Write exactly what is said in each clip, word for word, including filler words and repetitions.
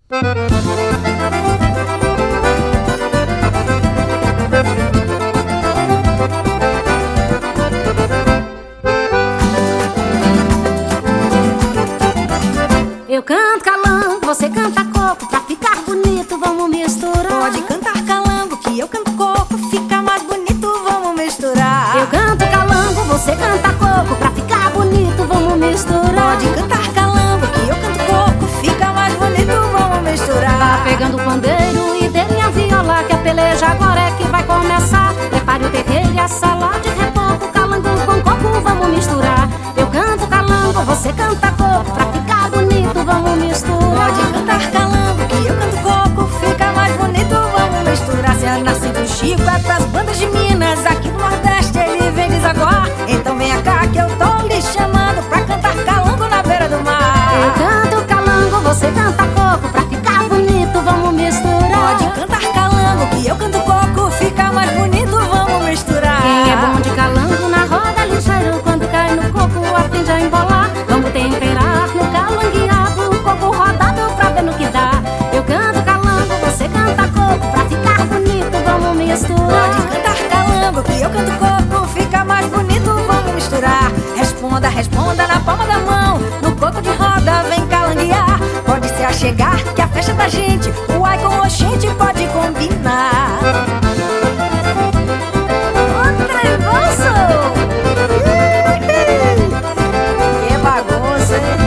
Eu canto calango, você canta coco, pra ficar bonito vamos misturar. Pode cantar calango que eu canto coco, fica mais bonito, vamos misturar. Eu canto calango, você canta coco, pra ficar bonito vamos misturar. Pode cantar calango que eu canto coco, fica mais bonito, vamos misturar. Tá pegando o pandeiro e dê minha viola, que a peleja agora é que vai começar. Prepare o terreiro e a sala de repouso, calango com coco vamos misturar. Eu canto calango, você canta coco, pra ficar bonito vamos misturar. Pode cantar calango que eu canto coco, fica mais bonito, vamos misturar. Se a nasce do Chico é pras bandas de Minas, aqui do Nordeste ele vem desaguar. Então venha cá que eu tô lhe chamando pra cantar calango na beira do mar. Eu canto calango, você canta coco, pra ficar bonito vamos misturar. Pode cantar calango que eu canto coco, fica mais bonito, vamos misturar. Quem é bom de calango na roda ligeiro, quando cai no coco aprende a embolar. Vamos temperar no calangueado, o coco rodado pra ver no que dá. Eu canto calango, você canta coco, pra ficar bonito vamos misturar. Pode cantar calango que eu canto coco, fica mais bonito, vamos misturar. Responda, responda na palma da mão, no coco de roda vem calanguear. Pode se achegar que a festa da gente, o ai com oxente pode combinar. Ô trevoso! Que bagunça, hein?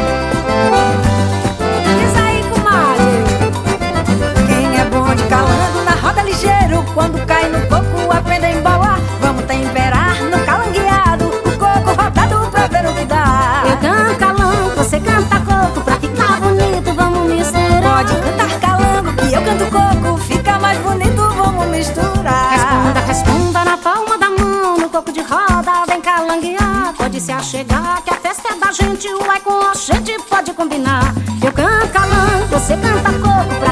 Diz aí, comadre. Quem é bom de calango na roda ligeiro, quando cai no coco aprende a embalar. Vamos temperar no calangueado, o coco rodado pra ver o que dá. Eu canto calango, você canta coco, pra ficar bonito vamos misturar. Pode cantar calango que eu canto coco, fica mais bonito, vamos misturar. Responda, responda na palma da mão, no coco de roda vem calanguear. Pode se achegar que a festa é da gente, o ai com a gente pode combinar. Eu canto calango, você canta coco, pra